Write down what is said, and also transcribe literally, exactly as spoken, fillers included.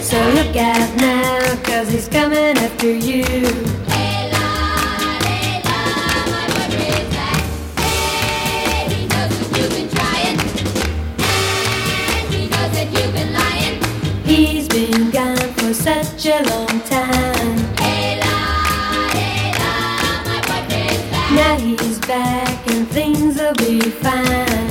So look out now, cause he's coming after you. Layla, Layla, my boyfriend's back. Hey, he knows that you've been trying, and he knows that you've been lying. He's been gone for such a long time. Layla, Layla, my boyfriend's back. Now he's back and things will be fine.